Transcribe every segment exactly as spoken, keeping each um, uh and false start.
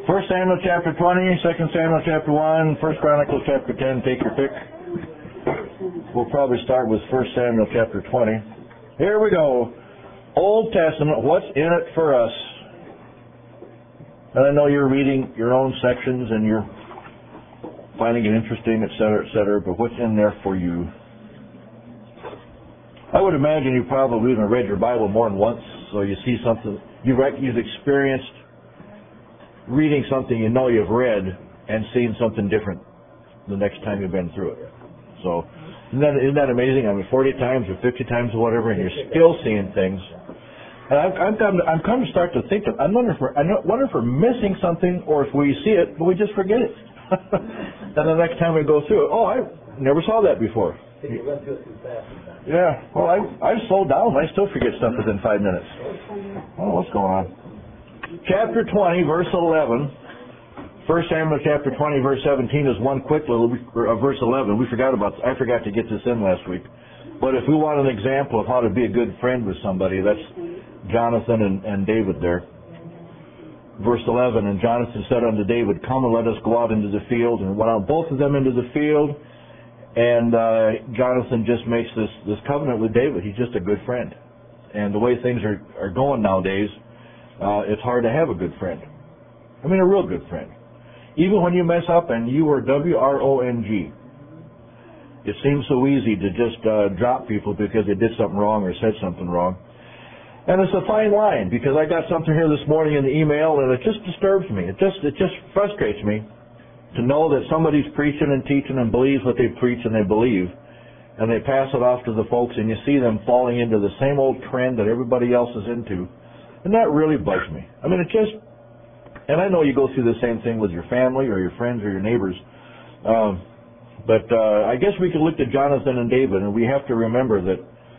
First Samuel chapter twenty, Second Samuel chapter one, First Chronicles chapter ten, take your pick. We'll probably start with First Samuel chapter twenty. Here we go. Old Testament, what's in it for us? And I know you're reading your own sections and you're finding it interesting, et cetera, et cetera, but what's in there for you? I would imagine you probably even read your Bible more than once, so you see something, you've, you've experienced reading something you know you've read and seeing something different the next time you've been through it. So, isn't that, isn't that amazing? I mean, forty times or fifty times or whatever, and you're still seeing things. And I've, I'm, come to, I'm come to start to think that, I wonder if we're, I wonder if we're missing something, or if we see it, but we just forget it. And the next time we go through it, oh, I never saw that before. Yeah, well, I, I've slowed down. I still forget stuff within five minutes. Oh, what's going on? Chapter twenty, verse eleven. First Samuel chapter twenty, verse seventeen is one quick little, uh, verse eleven. We forgot about, I forgot to get this in last week. But if we want an example of how to be a good friend with somebody, that's Jonathan and, and David there. Verse eleven, and Jonathan said unto David, come and let us go out into the field. And went out both of them into the field. And uh, Jonathan just makes this, this covenant with David. He's just a good friend. And the way things are, are going nowadays, uh, it's hard to have a good friend. I mean, a real good friend. Even when you mess up and you are W R O N G, it seems so easy to just uh, drop people because they did something wrong or said something wrong. And it's a fine line, because I got something here this morning in the email and it just disturbs me. It just it just frustrates me to know that somebody's preaching and teaching and believes what they preach and they believe, and they pass it off to the folks, and you see them falling into the same old trend that everybody else is into. And that really bugs me. I mean, it just, and I know you go through the same thing with your family or your friends or your neighbors, um, but uh, I guess we could look to Jonathan and David, and we have to remember that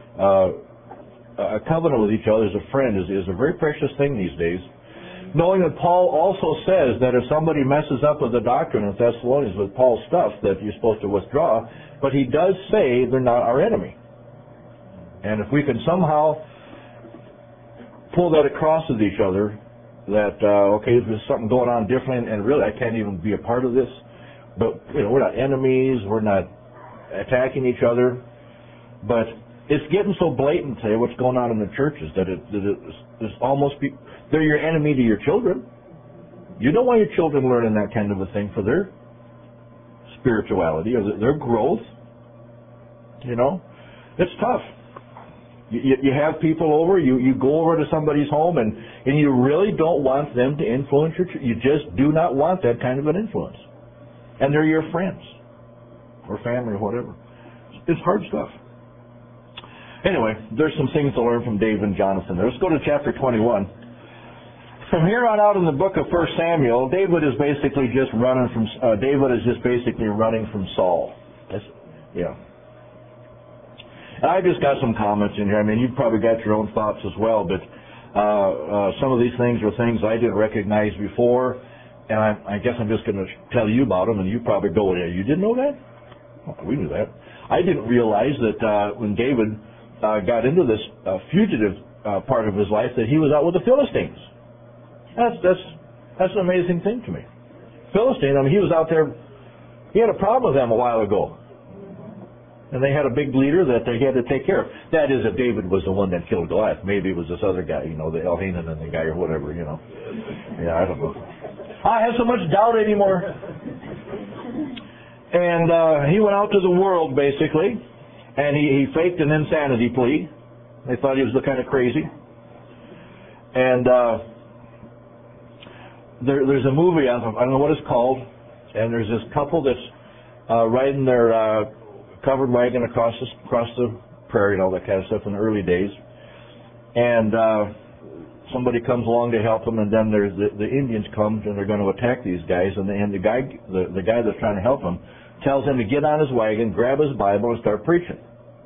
uh, a covenant with each other as a friend is, is a very precious thing these days. Knowing that Paul also says that if somebody messes up with the doctrine in Thessalonians with Paul's stuff, that you're supposed to withdraw, but he does say they're not our enemy. And if we can somehow pull that across with each other, that, uh, okay, there's something going on different, and really I can't even be a part of this, but, you know, we're not enemies, we're not attacking each other, but it's getting so blatant today what's going on in the churches that it, that it's, it's almost be, they're your enemy to your children. You don't want your children learning that kind of a thing for their spirituality or their growth. You know, it's tough. You, you have people over, you, you go over to somebody's home, and, and you really don't want them to influence your church. You just do not want that kind of an influence. And they're your friends or family or whatever. It's hard stuff. Anyway, there's some things to learn from David and Jonathan. Let's go to chapter twenty-one. From here on out in the book of First Samuel, David is basically just running from. Uh, David is just basically running from Saul. That's, yeah. And I just got some comments in here. I mean, you've probably got your own thoughts as well, but uh, uh, some of these things were things I didn't recognize before, and I, I guess I'm just going to tell you about them, and you probably go, "Yeah, you didn't know that? Oh, we knew that." I didn't realize that uh, when David uh, got into this uh, fugitive uh, part of his life, that he was out with the Philistines. That's that's that's an amazing thing to me. Philistine, I mean, he was out there. He had a problem with them a while ago, and they had a big leader that they had to take care of. That is, if David was the one that killed Goliath, maybe it was this other guy, you know, the Elhanan and the guy or whatever, you know. Yeah, I don't know. I have so much doubt anymore. And uh, he went out to the world basically, and he, he faked an insanity plea. They thought he was kind of crazy, and. Uh, There, there's a movie, I don't know what it's called, and there's this couple that's uh, riding their uh, covered wagon across the, across the prairie and all that kind of stuff in the early days. And uh, somebody comes along to help them, and then there's the, the Indians come and they're going to attack these guys. And the, and the guy, the, the guy that's trying to help them, tells him to get on his wagon, grab his Bible, and start preaching.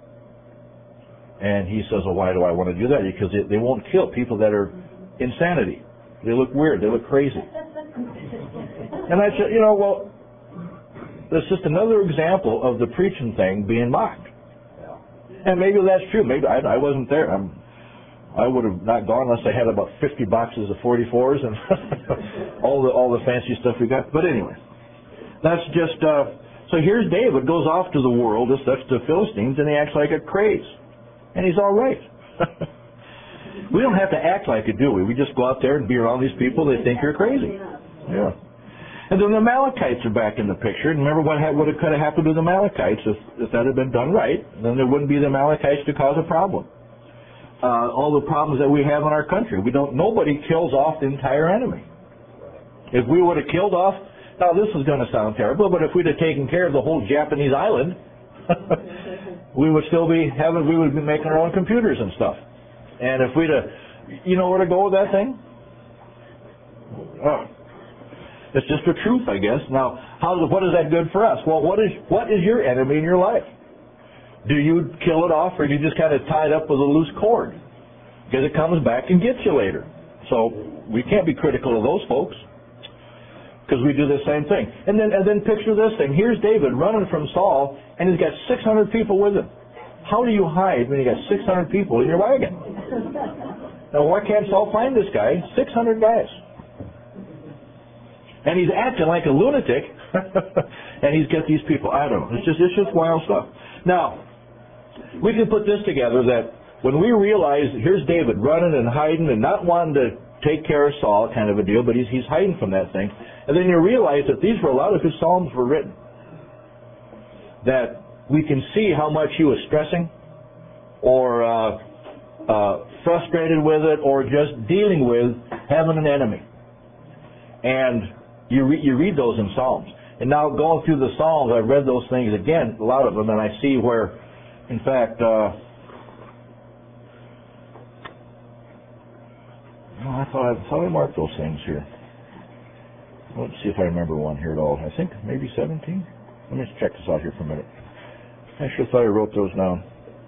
And he says, "Well, why do I want to do that? Because they, they won't kill people that are insanity. They look weird. They look crazy." And I said, you know, well, that's just another example of the preaching thing being mocked. And maybe that's true. Maybe I, I wasn't there. I'm, I would have not gone unless I had about fifty boxes of forty-fours and all the all the fancy stuff we got. But anyway, that's just, uh, so here's David, goes off to the world, that's, that's the Philistines, and he acts like a craze. And he's all right. We don't have to act like it, do we? We just go out there and be around these people, they think you're crazy. Yeah. And then the Amalekites are back in the picture. And remember what, ha- what could have happened to the Amalekites if, if that had been done right? Then there wouldn't be the Amalekites to cause a problem. Uh, all the problems that we have in our country. We don't. Nobody kills off the entire enemy. If we would have killed off, now this is going to sound terrible, but if we'd have taken care of the whole Japanese island, we would still be having, we would be making our own computers and stuff. And if we'd have, you know where to go with that thing? Oh. It's just the truth, I guess. Now, how, what is that good for us? Well, what is what is your enemy in your life? Do you kill it off, or do you just kind of tie it up with a loose cord? Because it comes back and gets you later. So we can't be critical of those folks, because we do the same thing. And then and then picture this thing. Here's David running from Saul, and he's got six hundred people with him. How do you hide when you got six hundred people in your wagon? Now, why can't Saul find this guy? six hundred guys. And he's acting like a lunatic, and he's got these people. I don't know. It's just it's just wild stuff. Now, we can put this together that when we realize here's David running and hiding and not wanting to take care of Saul, kind of a deal, but he's he's hiding from that thing. And then you realize that these were a lot of his psalms were written. That we can see how much he was stressing, or uh, uh, frustrated with it, or just dealing with having an enemy. And You, re- you read those in Psalms. And now going through the Psalms, I've read those things again, a lot of them, and I see where, in fact, uh, oh, I thought I, thought I marked those things here. Let's see if I remember one here at all. I think maybe seventeen? Let me just check this out here for a minute. I sure thought I wrote those down.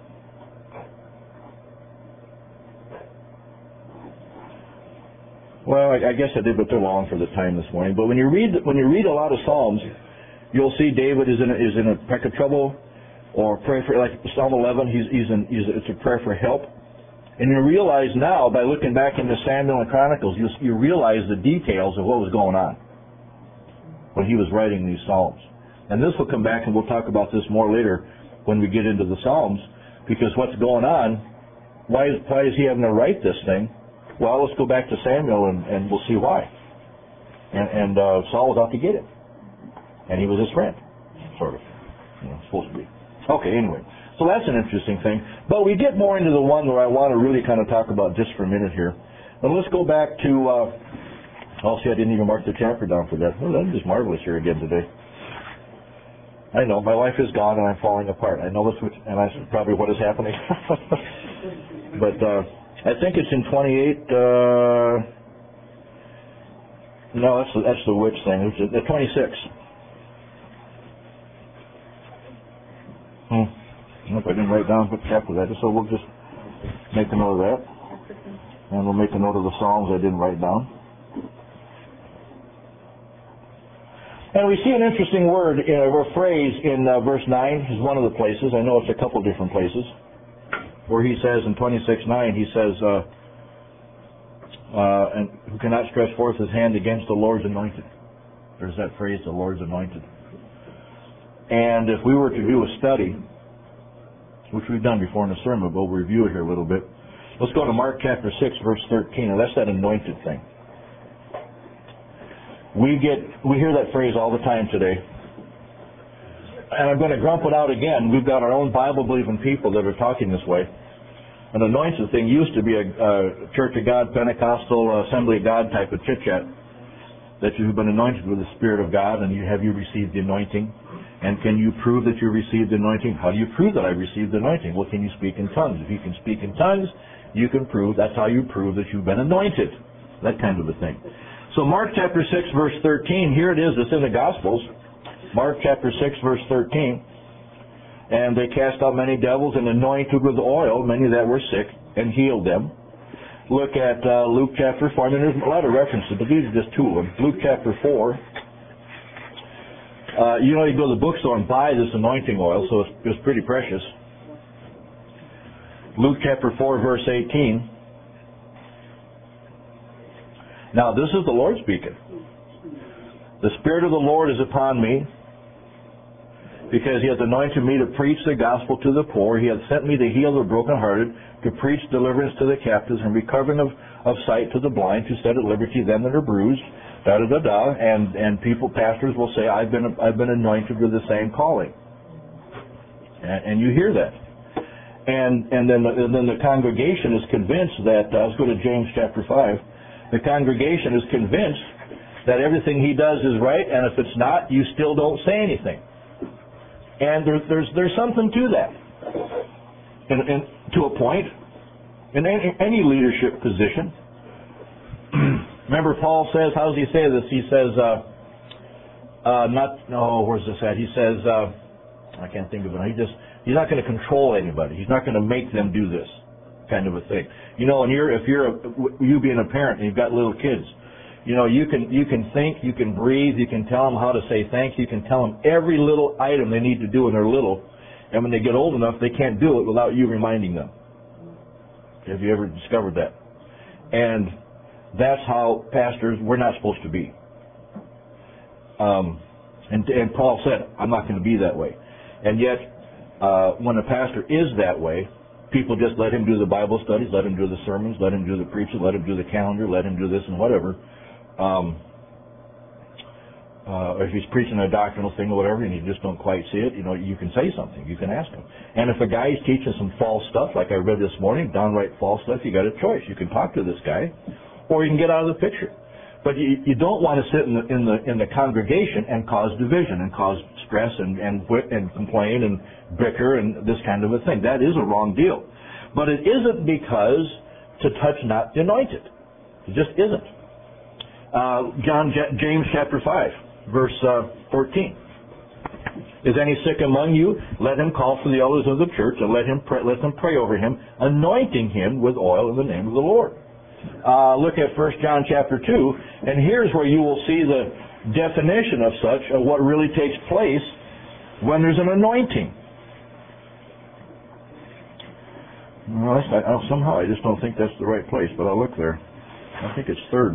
Well, I, I guess I did, but they're long for the time this morning. But when you read when you read a lot of Psalms, you'll see David is in a, is in a peck of trouble, or pray for, like Psalm eleven. He's he's in he's, it's a prayer for help, and you realize now by looking back into Samuel and Chronicles, you you realize the details of what was going on when he was writing these Psalms. And this will come back, and we'll talk about this more later when we get into the Psalms, because what's going on? Why is why is he having to write this thing? Well, let's go back to Samuel, and, and we'll see why. And, and uh, Saul was out to get him. And he was his friend, sort of. You know, supposed to be. Okay, anyway. So that's an interesting thing. But we get more into the one where I want to really kind of talk about just for a minute here. And let's go back to, uh, oh, see, I didn't even mark the chapter down for that. Well, that's just marvelous here again today. I know, my life is gone and I'm falling apart. I know this, and that's probably what is happening. But, uh, I think it's in twenty-eight, uh, no, that's the, that's the witch thing. It's the twenty-six. Hmm. I don't know if I didn't write down what chapter that is, so we'll just make a note of that. And we'll make a note of the Psalms I didn't write down. And we see an interesting word, uh, or phrase in uh, verse nine is one of the places. I know it's a couple different places. Where he says in twenty-six nine, he says, uh, uh, and who cannot stretch forth his hand against the Lord's anointed. There's that phrase, the Lord's anointed. And if we were to do a study, which we've done before in the sermon, but we'll review it here a little bit. Let's go to Mark chapter six, verse thirteen, and that's that anointed thing. We get, we hear that phrase all the time today. And I'm going to grump it out again. We've got our own Bible-believing people that are talking this way. An anointed thing used to be a, a Church of God, Pentecostal, Assembly of God type of chit-chat. That you've been anointed with the Spirit of God, and you have you received the anointing? And can you prove that you received the anointing? How do you prove that I received the anointing? Well, can you speak in tongues? If you can speak in tongues, you can prove, that's how you prove that you've been anointed. That kind of a thing. So Mark chapter six, verse thirteen, here it is, it's in the Gospels. Mark chapter six, verse thirteen. And they cast out many devils and anointed with oil many that were sick and healed them. Look at uh, Luke chapter four. I mean, there's a lot of references, but these are just two of them. Luke chapter four. Uh, you know, you go to the bookstore and buy this anointing oil, so it's, it's pretty precious. Luke chapter four, verse eighteen. Now, this is the Lord speaking. The Spirit of the Lord is upon me, because He hath anointed me to preach the gospel to the poor. He hath sent me to heal the brokenhearted, to preach deliverance to the captives, and recovering of, of sight to the blind, to set at liberty them that are bruised, da da da da. And and people, pastors will say, I've been I've been anointed with the same calling. And, and you hear that. And and then and then the congregation is convinced that, uh, let's go to James chapter five. The congregation is convinced that everything he does is right, and if it's not, you still don't say anything. And there, there's there's something to that, and, and to a point, in any, any leadership position. Remember, Paul says, how does he say this? He says, uh, uh, not no, where's this at? He says, uh, I can't think of it. He just he's not going to control anybody. He's not going to make them do this kind of a thing. You know, and you're if you're a, you being a parent and you've got little kids. You know, you can you can think, you can breathe, you can tell them how to say thank you, you can tell them every little item they need to do when they're little, and when they get old enough, they can't do it without you reminding them. Have you ever discovered that? And that's how pastors, we're not supposed to be. Um, and, and Paul said, I'm not going to be that way. And yet, uh, when a pastor is that way, people just let him do the Bible studies, let him do the sermons, let him do the preaching, let him do the calendar, let him do this and whatever. Um, uh, or if he's preaching a doctrinal thing or whatever and you just don't quite see it, you know, you can say something. You can ask him. And if a guy is teaching some false stuff, like I read this morning, downright false stuff, you got a choice. You can talk to this guy, or you can get out of the picture. But you, you don't want to sit in the, in the in the congregation and cause division and cause stress and and and complain and bicker and this kind of a thing. That is a wrong deal. But it isn't because to touch not the anointed. It just isn't. Uh, John J- James chapter five, verse uh, fourteen. Is any sick among you? Let him call for the elders of the church and let him pray, let them pray over him, anointing him with oil in the name of the Lord. Uh, look at First John chapter two, and here's where you will see the definition of such, of what really takes place when there's an anointing. Well, I, I, somehow I just don't think that's the right place, but I'll look there. I think it's third.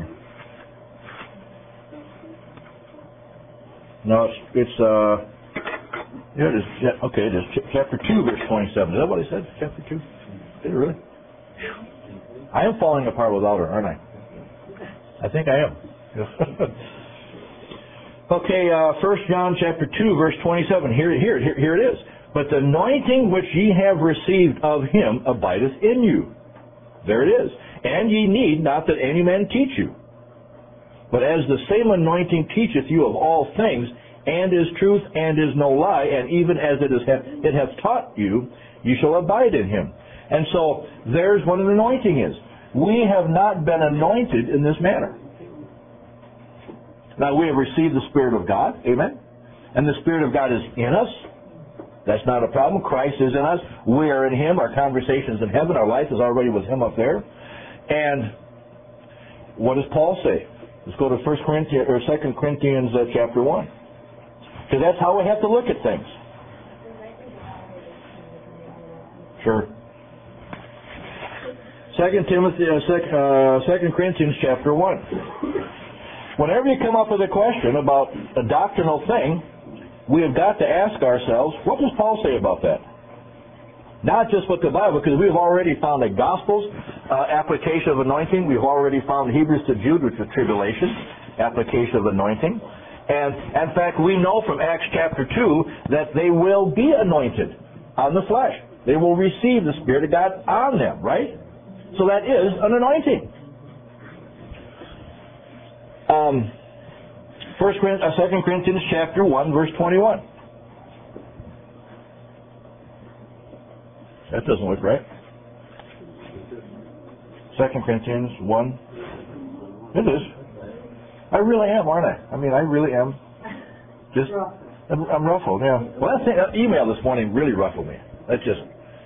No, it's, it's uh, yeah, it is, yeah, okay, it is ch- chapter two, verse twenty-seven. Is that what he said? Chapter two? Did it really? I am falling apart without her, aren't I? I think I am. Okay, uh, First John chapter two, verse twenty-seven. Here, here, here, here it is. But the anointing which ye have received of him abideth in you. There it is. And ye need not that any man teach you. But as the same anointing teacheth you of all things, and is truth, and is no lie, and even as it is it hath taught you, you shall abide in him. And so, there's what an anointing is. We have not been anointed in this manner. Now, we have received the Spirit of God, amen? And the Spirit of God is in us. That's not a problem. Christ is in us. We are in him. Our conversation is in heaven. Our life is already with him up there. And what does Paul say? Let's go to First Corinthians or Second Corinthians uh, chapter one, because that's how we have to look at things. Sure. Second Timothy, uh, sec, uh, Second Corinthians chapter one. Whenever you come up with a question about a doctrinal thing, we have got to ask ourselves, what does Paul say about that? Not just with the Bible, because we've already found the Gospels, uh, application of anointing. We've already found Hebrews to Jude, which is tribulation, application of anointing. And, in fact, we know from Acts chapter two that they will be anointed on the flesh. They will receive the Spirit of God on them, right? So that is an anointing. Um, First Corinthians, uh, Second Corinthians chapter one, verse twenty-one. That doesn't look right. Second Corinthians one. It is. I really am, aren't I? I mean, I really am. Just, I'm, I'm ruffled, yeah. Well, that, thing, that email this morning really ruffled me. That just,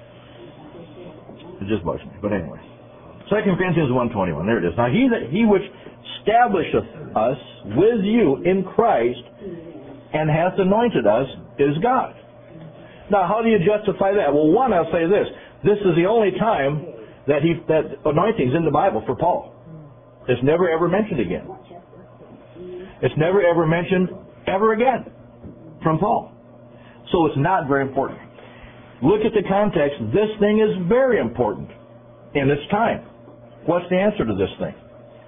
it just bugs me. But anyway. Second Corinthians one twenty-one. There it is. Now, he that he which establisheth us with you in Christ and hath anointed us is God. Now, how do you justify that? Well, one, I'll say this. This is the only time that he that anointing's in the Bible for Paul. It's never ever mentioned again. It's never ever mentioned ever again from Paul. So it's not very important. Look at the context. This thing is very important in its time. What's the answer to this thing?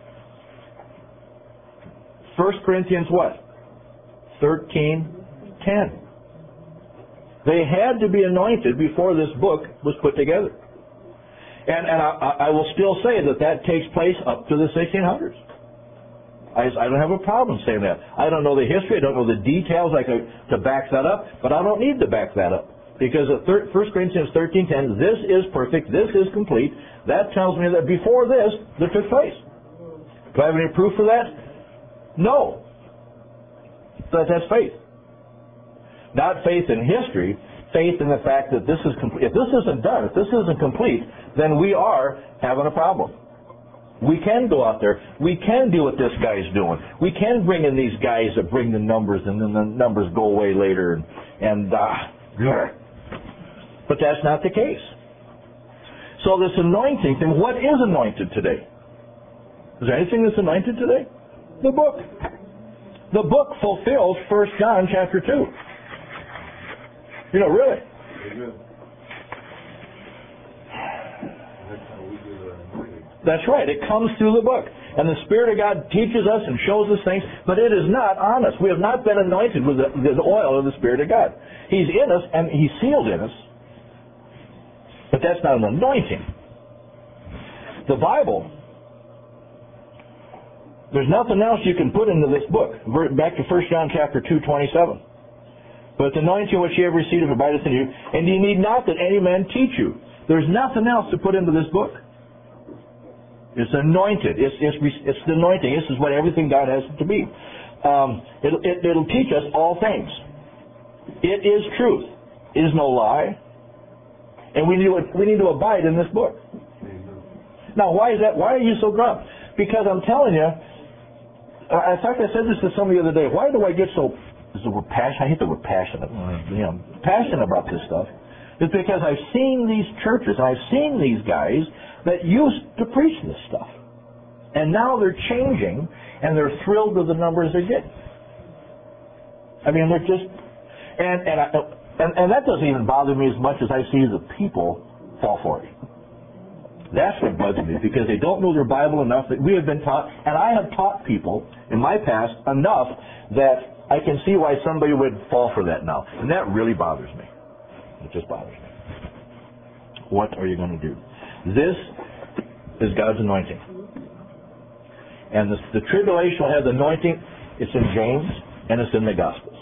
First Corinthians what? thirteen ten. They had to be anointed before this book was put together. And, and I, I will still say that that takes place up to the sixteen hundreds. I, I don't have a problem saying that. I don't know the history. I don't know the details like a, to back that up, but I don't need to back that up. Because at First Corinthians thirteen ten, this is perfect, this is complete. That tells me that before this, that took place. Do I have any proof for that? No. But that's faith. Not faith in history, faith in the fact that this is complete. If this isn't done, if this isn't complete, then we are having a problem. We can go out there. We can do what this guy's doing. We can bring in these guys that bring the numbers, and then the numbers go away later. And, and uh, but that's not the case. So this anointing thing, what is anointed today? Is there anything that's anointed today? The book. The book fulfills First John chapter two. You know, really. That's right. It comes through the book. And the Spirit of God teaches us and shows us things, but it is not on us. We have not been anointed with the, the oil of the Spirit of God. He's in us and He's sealed in us. But that's not an anointing. The Bible, there's nothing else you can put into this book. Back to First John chapter two twenty-seven. But the anointing which ye have received abideth in you, and ye need not that any man teach you. There's nothing else to put into this book. It's anointed. It's, it's, it's the anointing. This is what everything God has to be. Um, it, it, it'll teach us all things. It is truth. It is no lie. And we need to, we need to abide in this book. Now, why is that? Why are you so grumpy? Because I'm telling you, in fact, I said this to somebody the other day. Why do I get so is the word passion? I hate the word passionate. You know, passionate about this stuff. It's because I've seen these churches, and I've seen these guys that used to preach this stuff. And now they're changing, and they're thrilled with the numbers they're getting. I mean, they're just... And and, I, and and that doesn't even bother me as much as I see the people fall for it. That's what bugs me, because they don't know their Bible enough. That we have been taught, and I have taught people in my past enough that I can see why somebody would fall for that now. And that really bothers me. It just bothers me. What are you going to do? This is God's anointing. And the, the tribulation will have the anointing. It's in James, and it's in the Gospels.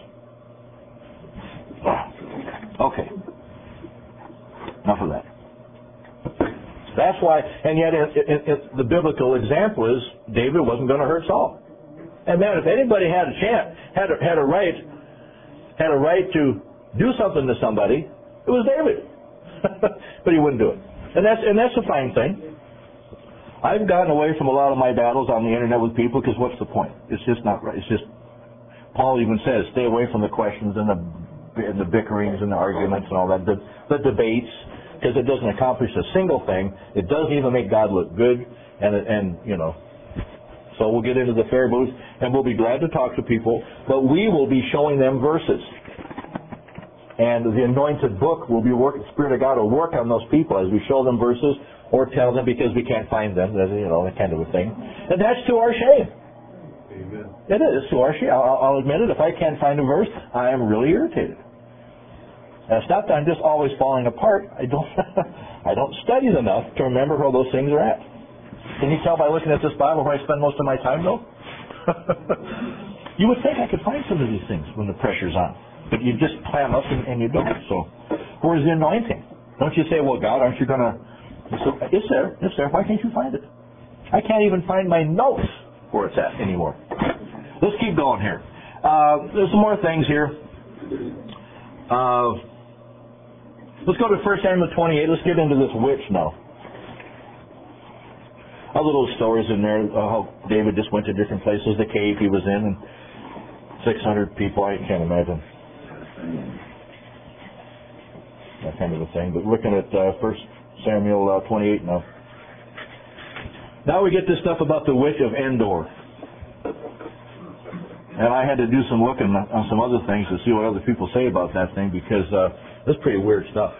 Okay. Enough of that. That's why, and yet it, it, it, the biblical example is David wasn't going to hurt Saul. And man, if anybody had a chance, had a, had a right, had a right to do something to somebody, it was David. But he wouldn't do it. And that's and that's a fine thing. I've gotten away from a lot of my battles on the internet with people because what's the point? It's just not right. It's just, Paul even says, stay away from the questions and the and the bickerings and the arguments and all that, the, the debates, because it doesn't accomplish a single thing. It doesn't even make God look good, and and you know. So we'll get into the fair booth, and we'll be glad to talk to people, but we will be showing them verses. And the anointed book will be working, the Spirit of God will work on those people as we show them verses or tell them because we can't find them, you know, that kind of a thing. And that's to our shame. Amen. It is to our shame. I'll, I'll admit it. If I can't find a verse, I am really irritated. And it's not that I'm just always falling apart. I don't, I don't study enough to remember where those things are at. Can you tell by looking at this Bible where I spend most of my time, though? You would think I could find some of these things when the pressure's on. But you just clam up and, and you don't. So, where's the anointing? Don't you say, well, God, aren't you going to... So, it's there. It's there. Why can't you find it? I can't even find my notes where it's at anymore. Let's keep going here. Uh, there's some more things here. Uh, let's go to First Samuel twenty-eight. Let's get into this witch now. All the little stories in there, uh, how David just went to different places, the cave he was in, and six hundred people, I can't imagine. That kind of a thing. But looking at uh, First Samuel uh, twenty-eight now. Now we get this stuff about the witch of Endor. And I had to do some looking on some other things to see what other people say about that thing, because uh, that's pretty weird stuff.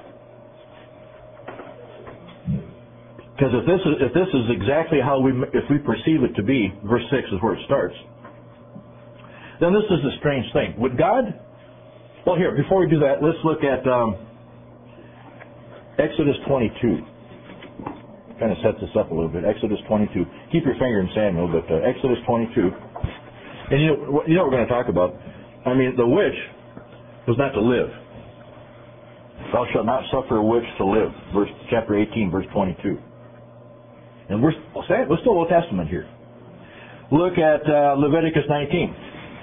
Because if this is if this is exactly how we if we perceive it to be, verse six is where it starts. Then this is a strange thing. Would God? Well, here before we do that, let's look at um, Exodus twenty-two. Kind of set this up a little bit. Exodus twenty-two. Keep your finger in Samuel, but uh, Exodus twenty-two. And you know, you know what we're going to talk about. I mean, the witch was not to live. Thou shalt not suffer a witch to live. Verse chapter eighteen, verse twenty-two. And we're, we're still Old Testament here. Look at uh, Leviticus nineteen.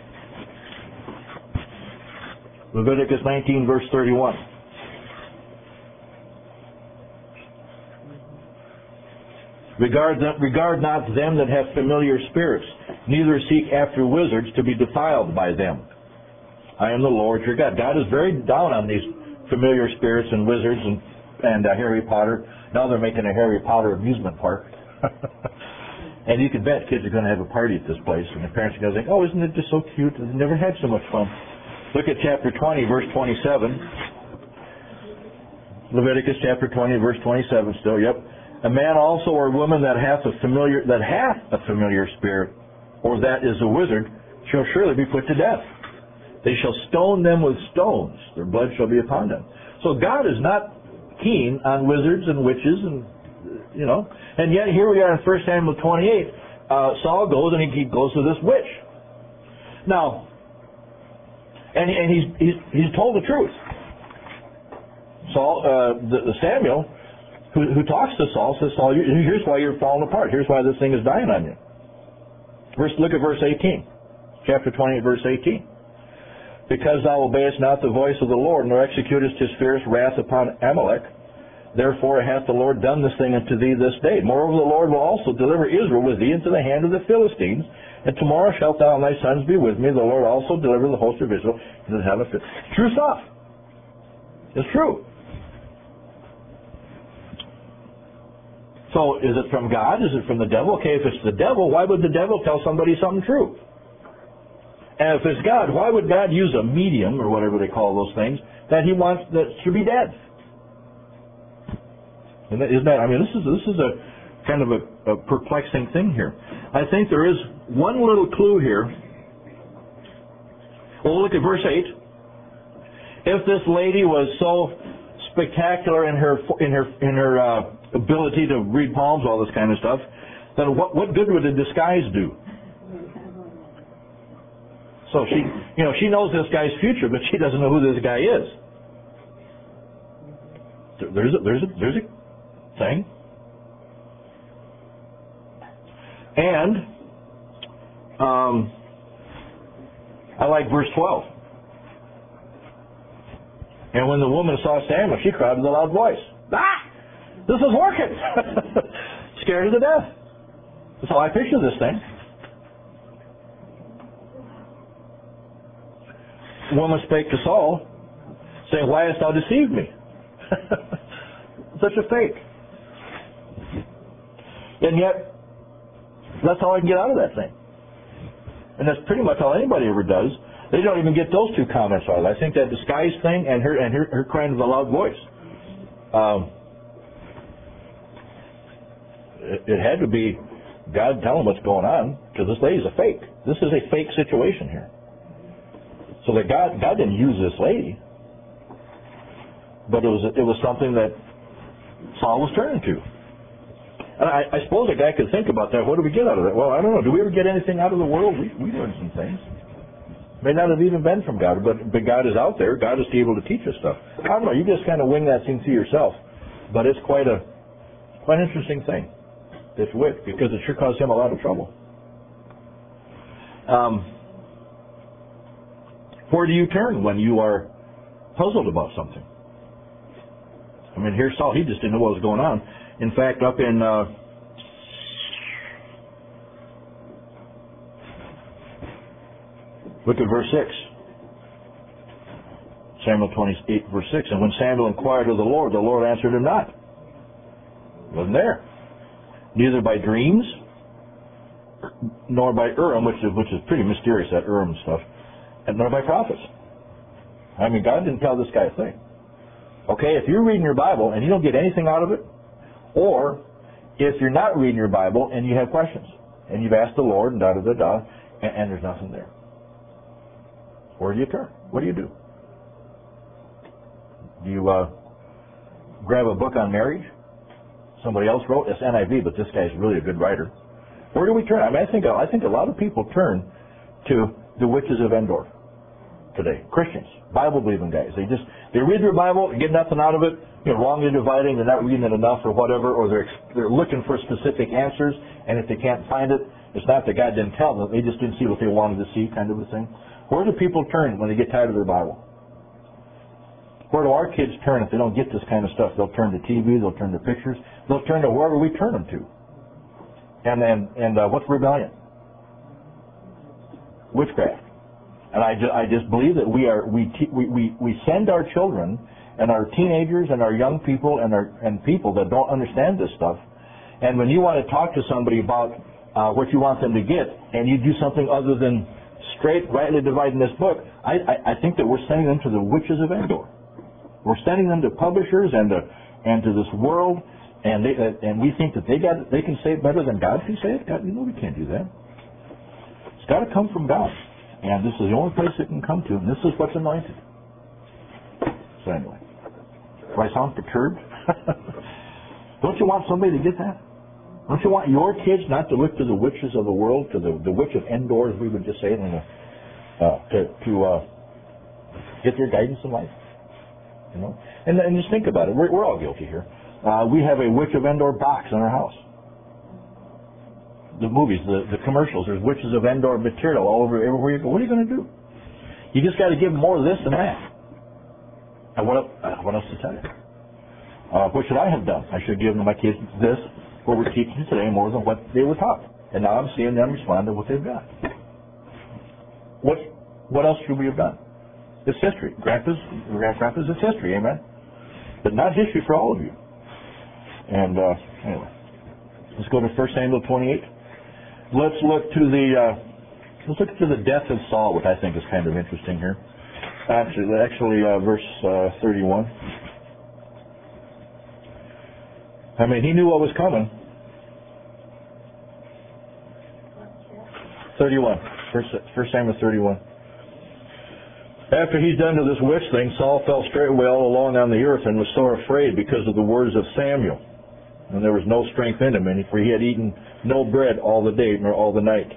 Leviticus nineteen, verse thirty-one. Regard, them, regard not them that have familiar spirits, neither seek after wizards to be defiled by them. I am the Lord your God. God is very down on these familiar spirits and wizards and, and uh, Harry Potter. Now they're making a Harry Potter amusement park. And you can bet kids are going to have a party at this place, and the parents are going to think, oh, isn't it just so cute? They've never had so much fun. Look at chapter twenty, verse twenty-seven. Leviticus chapter twenty, verse twenty-seven still, yep. A man also or woman that hath a familiar that hath a familiar spirit, or that is a wizard, shall surely be put to death. They shall stone them with stones; their blood shall be upon them. So God is not keen on wizards and witches, and you know. And yet here we are in First Samuel twenty-eight. Uh, Saul goes and he goes to this witch. Now, and and he's he's he's told the truth. Saul, uh, the, the Samuel, who, who talks to Saul, says, Saul, here's why you're falling apart. Here's why this thing is dying on you. Verse, look at verse eighteen. Chapter twenty-eight, verse eighteen. Because thou obeyest not the voice of the Lord, nor executest his fierce wrath upon Amalek, therefore hath the Lord done this thing unto thee this day. Moreover, the Lord will also deliver Israel with thee into the hand of the Philistines, and tomorrow shalt thou and thy sons be with me. The Lord also deliver the host of Israel into the hand of the Philistines. True stuff. It's true. So, is it from God? Is it from the devil? Okay, if it's the devil, why would the devil tell somebody something true? And if it's God, why would God use a medium, or whatever they call those things, that he wants that should be dead? Isn't that, isn't that I mean, this is this is a kind of a, a perplexing thing here. I think there is one little clue here. Well, look at verse eight. If this lady was so spectacular in her in her in her uh, ability to read palms, all this kind of stuff, then what what good would a disguise do? So she, you know, she knows this guy's future, but she doesn't know who this guy is. There's a, there's a, there's a thing. And um, I like verse twelve. And when the woman saw Samuel, she cried with a loud voice, "Ah! This is working!" Scared her to death. That's how I picture this thing. The woman spake to Saul, saying, "Why hast thou deceived me?" Such a fake. And yet, that's all I can get out of that thing. And that's pretty much all anybody ever does. They don't even get those two comments out of it. I think that disguise thing and her and her, her crying with a loud voice. Um, it, it had to be God telling what's going on, because this lady's a fake. This is a fake situation here. So that God, God didn't use this lady, but it was it was something that Saul was turning to. And I, I suppose a guy could think about that. What do we get out of that? Well, I don't know. Do we ever get anything out of the world? We we learned some things. May not have even been from God, but but God is out there. God is able to teach us stuff. I don't know. You just kind of wing that thing to yourself, but it's quite a quite an interesting thing. This witch, because it sure caused him a lot of trouble. Um. Where do you turn when you are puzzled about something? I mean, here's Saul. He just didn't know what was going on. In fact, up in uh, look at verse six. Samuel twenty-eight, verse six. And when Samuel inquired of the Lord, the Lord answered him not. He wasn't there. neither by dreams, nor by Urim, which is which is pretty mysterious, that Urim stuff, and nor by prophets. I mean, God didn't tell this guy a thing. Okay, if you're reading your Bible and you don't get anything out of it, or if you're not reading your Bible and you have questions, and you've asked the Lord and da da da da, and, and there's nothing there, where do you turn? What do you do? Do you uh, grab a book on marriage? Somebody else wrote. It's N I V, but this guy's really a good writer. Where do we turn? I mean, I think I think a lot of people turn to the witches of Endor today. Christians, Bible-believing guys. They just they read their Bible, get nothing out of it. You know, wrongly dividing. They're not reading it enough, or whatever, or they're they're looking for specific answers. And if they can't find it, it's not that God didn't tell them. They just didn't see what they wanted to see, kind of a thing. Where do people turn when they get tired of their Bible? Where do our kids turn if they don't get this kind of stuff? They'll turn to T V. They'll turn to pictures. They'll turn to wherever we turn them to. And then, and uh, what's rebellion? Witchcraft. And I just, I just believe that we are we, te- we we we send our children and our teenagers and our young people and our and people that don't understand this stuff. And when you want to talk to somebody about uh, what you want them to get, and you do something other than straight, rightly dividing this book, I, I, I think that we're sending them to the witches of Endor. We're sending them to publishers and to and to this world. And they, uh, and we think that they got they can say it better than God can say it. God, you know, we can't do that. It's got to come from God, and this is the only place it can come to. And this is what's anointed. So anyway, do I sound perturbed? Don't you want somebody to get that? Don't you want your kids not to look to the witches of the world, to the the witch of Endor, as we would just say it, and, uh, to to uh, get their guidance in life? You know, and, and just think about it. We're, we're all guilty here. Uh, we have a Witch of Endor box in our house. The movies, the, the commercials, there's Witches of Endor material all over everywhere you go. What are you going to do? You just got to give them more of this and that. And what, uh, what else to tell you? Uh, what should I have done? I should have given my kids this, what we're teaching today, more than what they were taught. And now I'm seeing them respond to what they've got. What, what else should we have done? It's history. Grandpa's, Grandpa's it's history, amen? But not history for all of you. And uh, anyway, let's go to First Samuel twenty-eight. Let's look to the uh, let's look to the death of Saul, which I think is kind of interesting here. Actually, actually, uh, verse uh, thirty-one. I mean, he knew what was coming. thirty-one. First, First Samuel thirty-one. After he's done to this witch thing, Saul fell straightway all along on the earth and was sore afraid because of the words of Samuel. And there was no strength in him, for he had eaten no bread all the day nor all the night.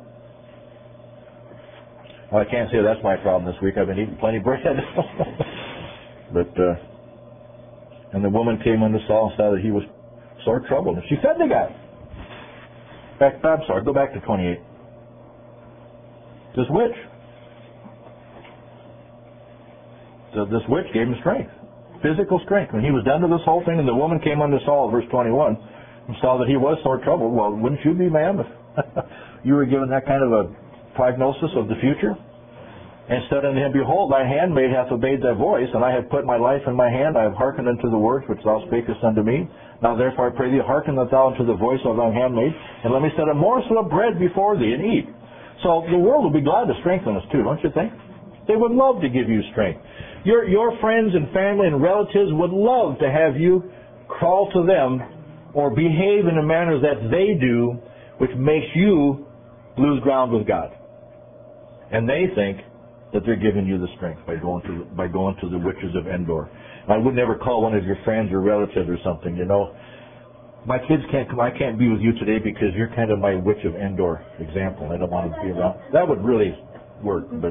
Well, I can't say that's my problem this week. I've been eating plenty of bread. but, uh, and the woman came unto Saul and saw that he was sore troubled. And she fed the guy. Back, I'm sorry, go back to twenty-eight. This witch. So this witch gave him strength. Physical strength. When he was done to this whole thing, and the woman came unto Saul, verse twenty-one, and saw that he was sore troubled. Well, wouldn't you be, ma'am, if you were given that kind of a prognosis of the future? And said unto him, Behold, thy handmaid hath obeyed thy voice, and I have put my life in my hand. I have hearkened unto the words which thou spakest unto me. Now therefore I pray thee, hearken thou unto the voice of thy handmaid, and let me set a morsel of bread before thee, and eat. So the world will be glad to strengthen us too, don't you think? They would love to give you strength. Your, your friends and family and relatives would love to have you crawl to them or behave in a manner that they do, which makes you lose ground with God. And they think that they're giving you the strength by going to by going to the witches of Endor. I would never call one of your friends or relatives or something, you know. My kids can't come. I can't be with you today because you're kind of my witch of Endor example. I don't want to be around. That would really work, but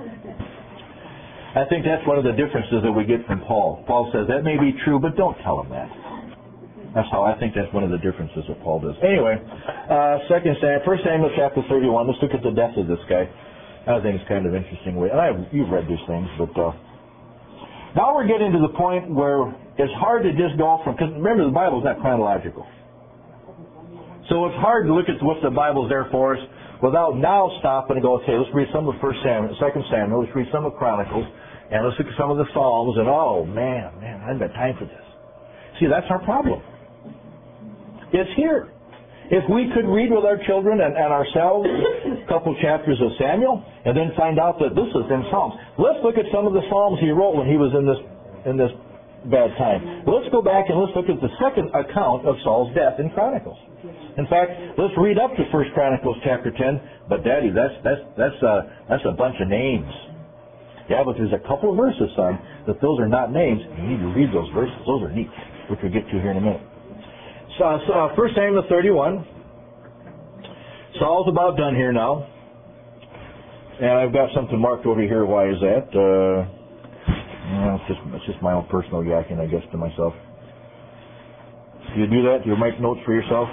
I think that's one of the differences that we get from Paul. Paul says that may be true, but don't tell him that. That's how I think that's one of the differences that Paul does. Anyway, uh, Second Samuel, First Samuel chapter thirty-one. Let's look at the death of this guy. I think it's kind of interesting way. And I, you've read these things, but uh, now we're getting to the point where it's hard to just go from. Because remember, the Bible is not chronological, so it's hard to look at what the Bible's there for us without now stopping and go, okay, let's read some of First Samuel, Second Samuel, let's read some of Chronicles, and let's look at some of the Psalms, and oh man, man, I haven't got time for this. See, that's our problem. It's here. If we could read with our children and, and ourselves a couple chapters of Samuel, and then find out that this is in Psalms. Let's look at some of the Psalms he wrote when he was in this in this bad time. Let's go back and let's look at the second account of Saul's death in Chronicles. In fact, let's read up to First Chronicles chapter ten. But Daddy, that's that's that's a that's a bunch of names. Yeah, but there's a couple of verses, son, that those are not names. You need to read those verses. Those are neat, which we'll get to here in a minute. So, so uh, First Samuel thirty-one. Saul's about done here now. And I've got something marked over here. Why is that? Uh, well, it's just it's just my own personal yakking, I guess, to myself. Do you do that? Do you make notes for yourself?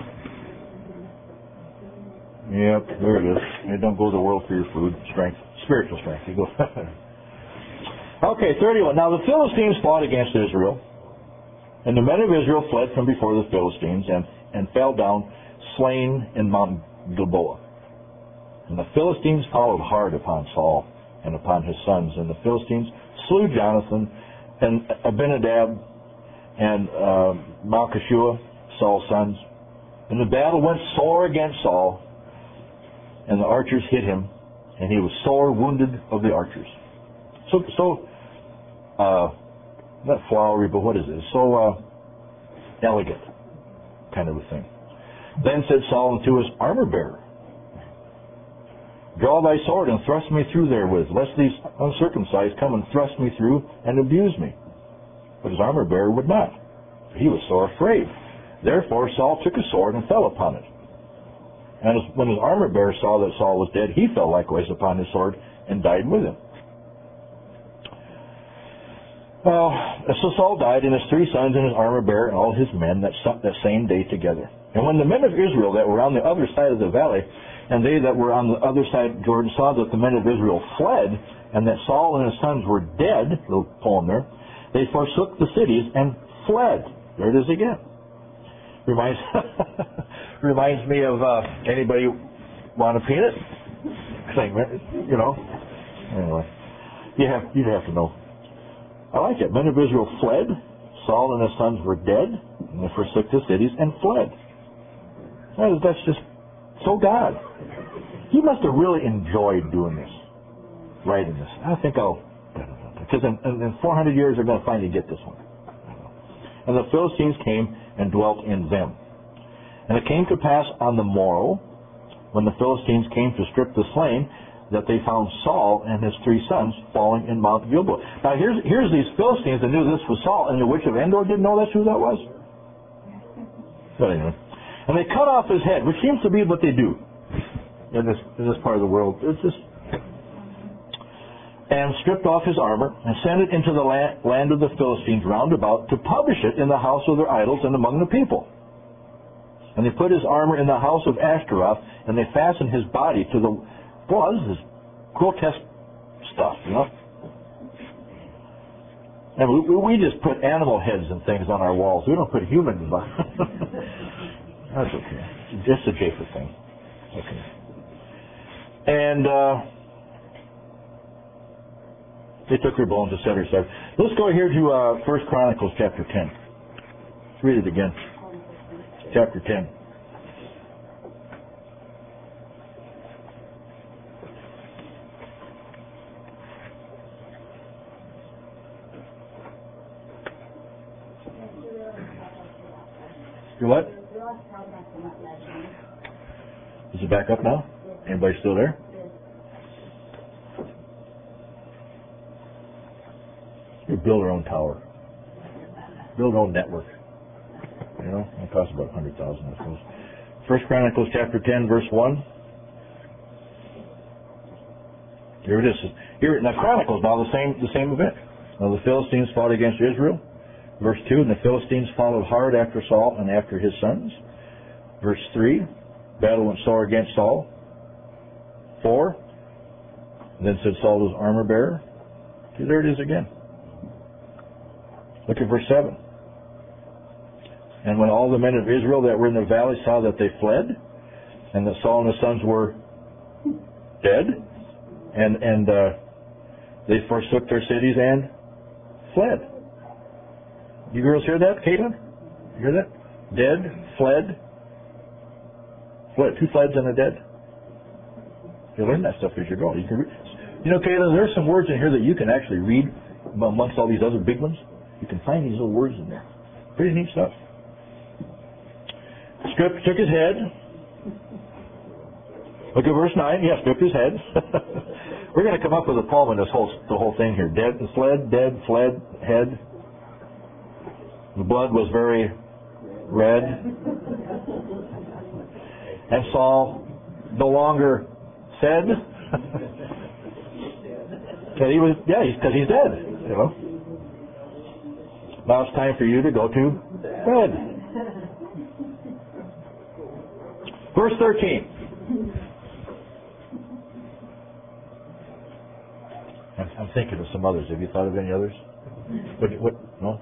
Yep, there it is. You don't go to the world for your food. Strength. Spiritual strength. You go. Okay, thirty-one. Now the Philistines fought against Israel. And the men of Israel fled from before the Philistines and, and fell down slain in Mount Gilboa. And the Philistines followed hard upon Saul and upon his sons. And the Philistines slew Jonathan and Abinadab and uh, Malchishua, Saul's sons. And the battle went sore against Saul, and the archers hit him, and he was sore wounded of the archers. So, so uh, not flowery, but what is it? So uh, elegant kind of a thing. Then said Saul unto his armor bearer, Draw thy sword and thrust me through therewith, lest these uncircumcised come and thrust me through and abuse me. But his armor bearer would not, for he was sore afraid. Therefore Saul took a sword and fell upon it. And when his armor bearer saw that Saul was dead, he fell likewise upon his sword and died with him. Well, so Saul died, and his three sons, and his armor bearer, and all his men that, that same day together. And when the men of Israel that were on the other side of the valley, and they that were on the other side of Jordan, saw that the men of Israel fled, and that Saul and his sons were dead, little poem there, they forsook the cities and fled. There it is again. Reminds reminds me of uh, anybody want a peanut thing, you know. Anyway, you have you'd have to know. I like it. Men of Israel fled. Saul and his sons were dead, and they forsook the cities and fled. That's just so God. He must have really enjoyed doing this, writing this. I think I'll, because in, in four hundred years they're going to finally get this one. And the Philistines came and dwelt in them. And it came to pass on the morrow, when the Philistines came to strip the slain, that they found Saul and his three sons falling in Mount Gilboa. Now here's here's these Philistines that knew this was Saul, and the witch of Endor didn't know that's who that was. But anyway, and they cut off his head, which seems to be what they do in this in this part of the world. It's just, and stripped off his armor and sent it into the land, land of the Philistines round about to publish it in the house of their idols and among the people. And they put his armor in the house of Ashtaroth, and they fastened his body to the. Boy, this is grotesque stuff, you know. And we, we just put animal heads and things on our walls. We don't put human. That's okay. It's just a Japheth thing. Okay. And uh, they took her bones, et cetera, et cetera. Let's go here to uh, First Chronicles chapter ten. Let's read it again. Chapter ten. You what? Is it back up now? Anybody still there? You build our own tower. Build our own network. You know, it costs about a hundred thousand, I suppose. First Chronicles chapter ten, verse one. Here it is. Here in the Chronicles now the same the same event. Now the Philistines fought against Israel. Verse two, and the Philistines followed hard after Saul and after his sons. Verse three, battle went sore against Saul. Four, and then said Saul to his armor bearer. See, there it is again. Look at verse seven. And when all the men of Israel that were in the valley saw that they fled, and that Saul and his sons were dead, and and uh, they forsook their cities and fled. You girls hear that, Caitlin? You hear that? Dead, fled. Fled. Two fleds and a dead. You learn that stuff as you go. You can, re- you know, Kayla, there's some words in here that you can actually read amongst all these other big ones. You can find these little words in there. Pretty neat stuff. Stripped, took his head. Look at verse nine. Yeah, stripped his head. We're going to come up with a poem in this whole the whole thing here. Dead and fled, dead, fled, head. The blood was very red. And Saul no longer said that he was, yeah, because he's dead, you know. Now it's time for you to go to bed. Verse thirteen. I'm, I'm thinking of some others. Have you thought of any others? What? What? No?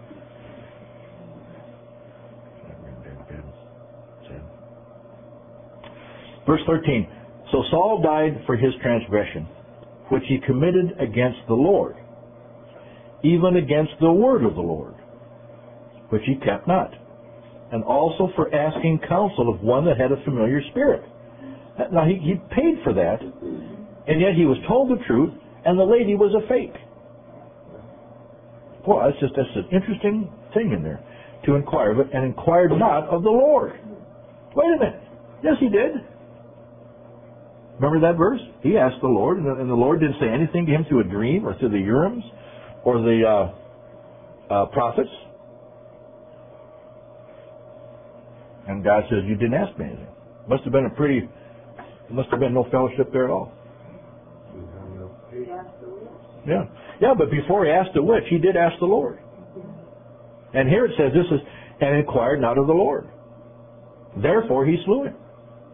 Verse thirteen. So Saul died for his transgression, which he committed against the Lord, even against the word of the Lord, which he kept not, and also for asking counsel of one that had a familiar spirit. Now he, he paid for that, and yet he was told the truth, and the lady was a fake. Boy, that's just that's an interesting thing in there. To inquire, but and inquired not of the Lord. Wait a minute. Yes, he did. Remember that verse? He asked the Lord, and the, and the Lord didn't say anything to him through a dream or through the Urims or the uh, uh, prophets. And God says, you didn't ask me anything. Must have been a pretty, must have been no fellowship there at all. Yeah. Yeah, but before he asked the witch, he did ask the Lord. And here it says, this is, and inquired not of the Lord. Therefore he slew him.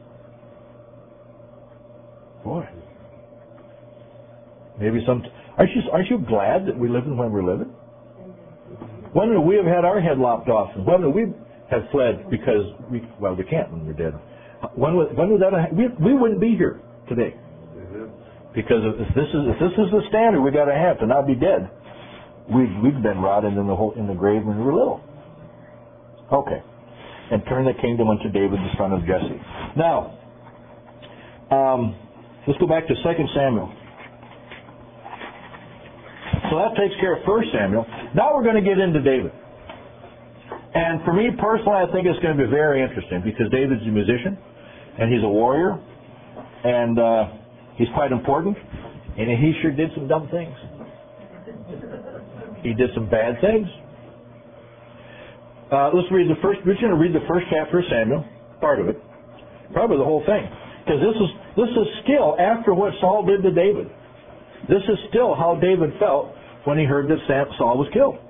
Boy. Maybe some, aren't you, aren't you glad that we live in when we're living? When would we have had our head lopped off? And when would we have fled because we, well, we can't when we're dead. When would, when would that have, we, we wouldn't be here today. Because if this is if this is the standard we got to have to not be dead, we've we've been rotted in the whole, in the grave when we were little. Okay, and turn the kingdom unto David the son of Jesse. Now, um, let's go back to Second Samuel. So that takes care of First Samuel. Now we're going to get into David. And for me personally, I think it's going to be very interesting because David's a musician and he's a warrior and. Uh, He's quite important, and he sure did some dumb things. He did some bad things. Uh, let's read the first. We're going to read the first chapter of Samuel, part of it, probably the whole thing, because this is this is still after what Saul did to David. This is still how David felt when he heard that Saul was killed.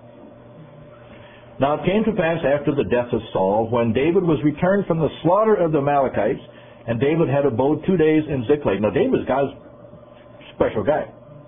Now it came to pass after the death of Saul, when David was returned from the slaughter of the Amalekites. And David had abode two days in Ziklag. Now, David's God's special guy.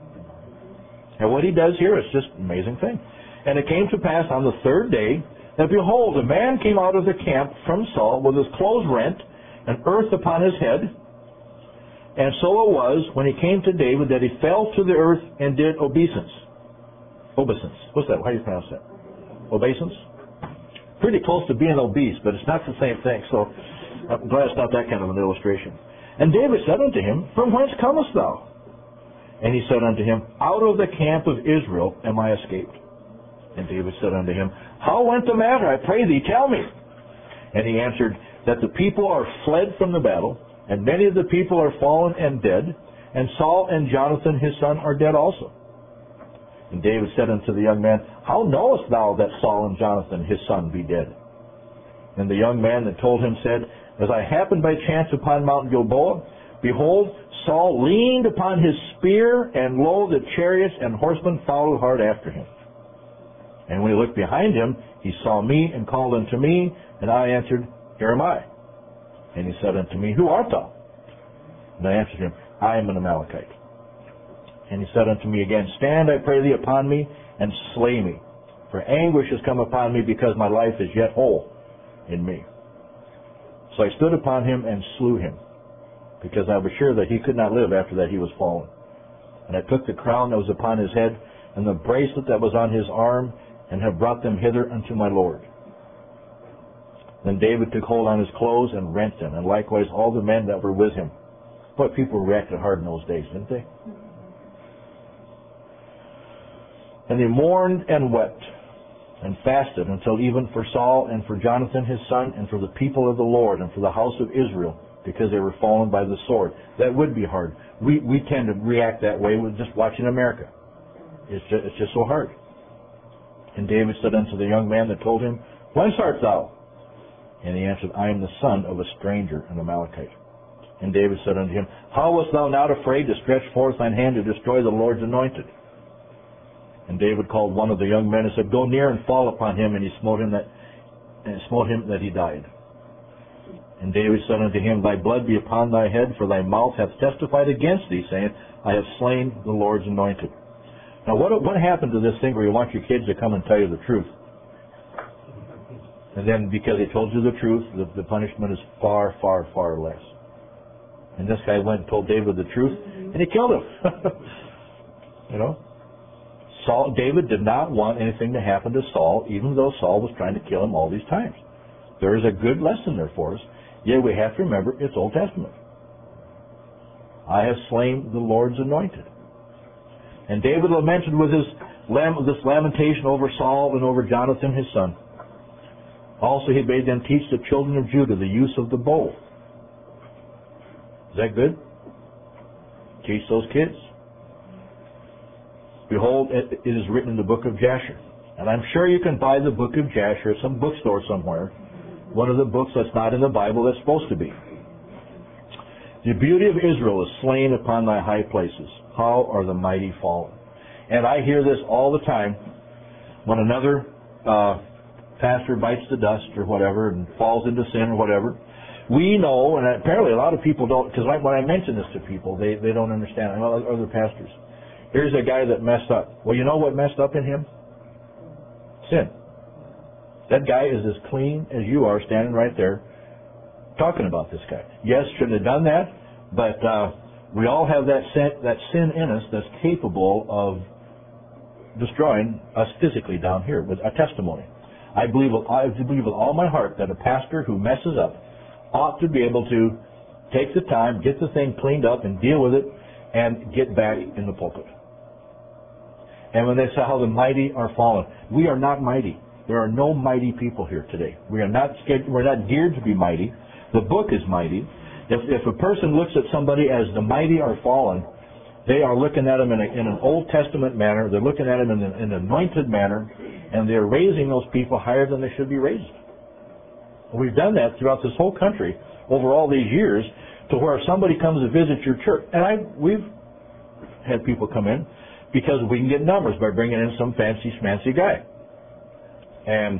And what he does here is just an amazing thing. And it came to pass on the third day that, behold, a man came out of the camp from Saul with his clothes rent and earth upon his head. And so it was, when he came to David, that he fell to the earth and did obeisance. Obeisance. What's that? How do you pronounce that? Obeisance? Pretty close to being obese, but it's not the same thing. So I'm glad it's not that kind of an illustration. And David said unto him, from whence comest thou? And he said unto him, out of the camp of Israel am I escaped. And David said unto him, how went the matter? I pray thee, tell me. And he answered, that the people are fled from the battle, and many of the people are fallen and dead, and Saul and Jonathan his son are dead also. And David said unto the young man, how knowest thou that Saul and Jonathan his son be dead? And the young man that told him said, as I happened by chance upon Mount Gilboa, behold, Saul leaned upon his spear, and lo, the chariots and horsemen followed hard after him. And when he looked behind him, he saw me, and called unto me, and I answered, here am I. And he said unto me, who art thou? And I answered him, I am an Amalekite. And he said unto me again, stand, I pray thee, upon me, and slay me. For anguish has come upon me, because my life is yet whole in me. So I stood upon him and slew him, because I was sure that he could not live after that he was fallen. And I took the crown that was upon his head, and the bracelet that was on his arm, and have brought them hither unto my Lord. Then David took hold on his clothes and rent them, and likewise all the men that were with him. Boy, people reacted hard in those days, didn't they? And they mourned and wept and fasted until even for Saul and for Jonathan his son and for the people of the Lord and for the house of Israel, because they were fallen by the sword. That would be hard. We we tend to react that way with just watching America. It's just, it's just so hard. And David said unto the young man that told him, Whence art thou? And he answered, I am the son of a stranger, an Amalekite. And David said unto him, How wast thou not afraid to stretch forth thine hand to destroy the Lord's anointed? And David called one of the young men and said, Go near and fall upon him. And he smote him that, and smote him that he died. And David said unto him, Thy blood be upon thy head, for thy mouth hath testified against thee, saying, I have slain the Lord's anointed. Now, what what happened to this thing where you want your kids to come and tell you the truth? And then because they told you the truth, the, the punishment is far, far, far less. And this guy went and told David the truth, and he killed him. You know? Saul, David did not want anything to happen to Saul, even though Saul was trying to kill him all these times. There is a good lesson there for us. Yet we have to remember it's Old Testament. I have slain the Lord's anointed. And David lamented with his this lamentation over Saul and over Jonathan his son. Also he bade them teach the children of Judah the use of the bow. Is that good? Teach those kids. Behold, it is written in the book of Jasher. And I'm sure you can buy the book of Jasher at some bookstore somewhere. One of the books that's not in the Bible that's supposed to be. The beauty of Israel is slain upon thy high places. How are the mighty fallen? And I hear this all the time when another uh, pastor bites the dust or whatever and falls into sin or whatever. We know, and apparently a lot of people don't, because when I mention this to people, they, they don't understand. Well, other pastors. Here's a guy that messed up. Well, you know what messed up in him? Sin. That guy is as clean as you are standing right there talking about this guy. Yes, shouldn't have done that, but uh, we all have that sin, that sin in us that's capable of destroying us physically down here with a testimony. I believe, I believe with all my heart that a pastor who messes up ought to be able to take the time, get the thing cleaned up and deal with it and get back in the pulpit. And when they say how the mighty are fallen, we are not mighty. There are no mighty people here today. We are not scared, we're not geared to be mighty. The book is mighty. If, if a person looks at somebody as the mighty are fallen, they are looking at them in, a, in an Old Testament manner. They're looking at them in, a, in an anointed manner, and they're raising those people higher than they should be raised. We've done that throughout this whole country over all these years, to where if somebody comes to visit your church, and I we've had people come in because we can get numbers by bringing in some fancy schmancy guy. And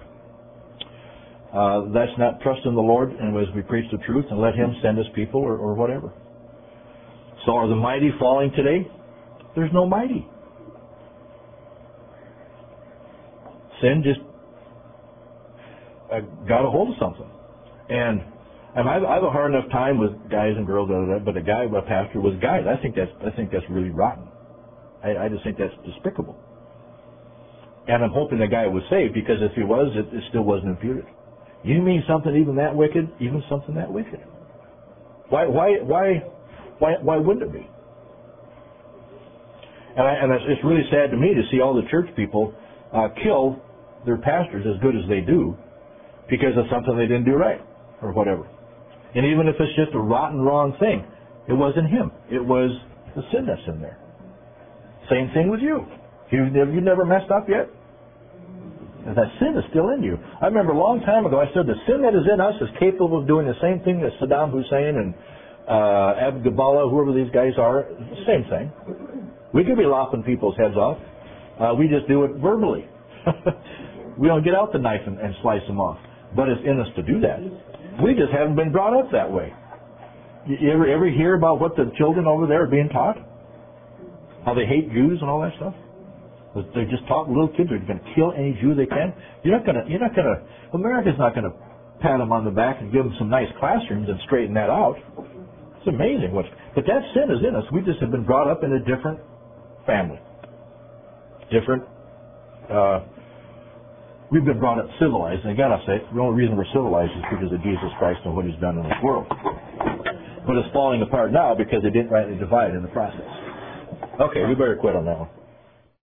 uh, that's not trusting the Lord, and as we preach the truth and let Him send us people or, or whatever. So are the mighty falling today? There's no mighty. Sin just uh, got a hold of something. And, and I, I have a hard enough time with guys and girls, but a guy, a pastor with guys, I think that's I think that's really rotten. I, I just think that's despicable. And I'm hoping the guy was saved, because if he was, it, it still wasn't imputed. You mean something even that wicked? Even something that wicked? Why? Why? Why? Why? Why wouldn't it be? And, I, and it's, it's really sad to me to see all the church people uh, kill their pastors as good as they do because of something they didn't do right or whatever. And even if it's just a rotten, wrong thing, it wasn't him. It was the sin that's in there. Same thing with you. You you never messed up yet? And that sin is still in you. I remember a long time ago I said the sin that is in us is capable of doing the same thing that Saddam Hussein and uh, Abu Ghraib, whoever these guys are, the same thing. We could be lopping people's heads off. Uh, we just do it verbally. We don't get out the knife and, and slice them off. But it's in us to do that. We just haven't been brought up that way. You ever, ever hear about what the children over there are being taught? How they hate Jews and all that stuff? They just taught little kids are going to kill any Jew they can. You're not going to. You're not going to. America's not going to pat them on the back and give them some nice classrooms and straighten that out. It's amazing what. But that sin is in us. We just have been brought up in a different family, different uh, we've been brought up civilized, and I gotta say, the only reason we're civilized is because of Jesus Christ and what He's done in this world. But it's falling apart now because they didn't rightly divide in the process. Okay, we better quit on that one.